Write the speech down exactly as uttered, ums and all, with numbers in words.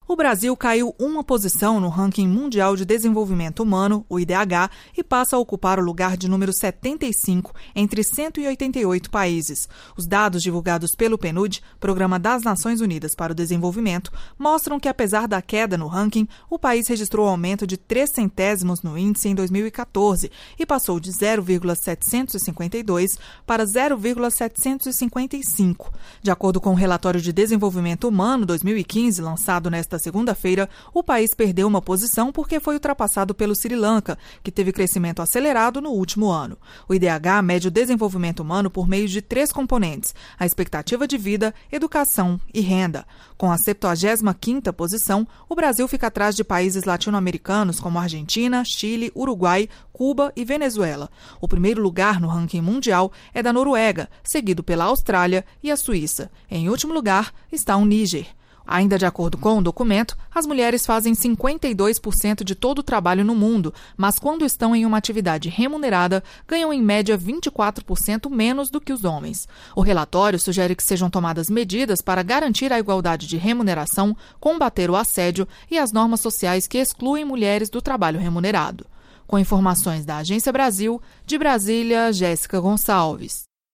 O Brasil caiu uma posição no ranking mundial de desenvolvimento humano, o I D H, e passa a ocupar o lugar de número setenta e cinco entre cento e oitenta e oito países. Os dados divulgados pelo P N U D, Programa das Nações Unidas para o Desenvolvimento, mostram que, apesar da queda no ranking, o país registrou aumento de três centésimos no índice em dois mil e catorze e passou de zero vírgula setecentos e cinquenta e dois para zero vírgula setecentos e cinquenta e cinco. De acordo com o Relatório de Desenvolvimento Humano dois mil e quinze, lançado nesta segunda-feira, o país perdeu uma posição porque foi ultrapassado pelo Sri Lanka, que teve crescimento acelerado no último ano. O I D H mede o desenvolvimento humano por meio de três componentes: a expectativa de vida, educação e renda. Com a septuagésima quinta posição, o Brasil fica atrás de países latino-americanos como Argentina, Chile, Uruguai, Cuba e Venezuela. O primeiro lugar no ranking mundial é da Noruega, seguido pela Austrália e a Suíça. Em último lugar está o Níger. Ainda de acordo com o documento, as mulheres fazem cinquenta e dois por cento de todo o trabalho no mundo, mas quando estão em uma atividade remunerada, ganham em média vinte e quatro por cento menos do que os homens. O relatório sugere que sejam tomadas medidas para garantir a igualdade de remuneração, combater o assédio e as normas sociais que excluem mulheres do trabalho remunerado. Com informações da Agência Brasil, de Brasília, Jéssica Gonçalves.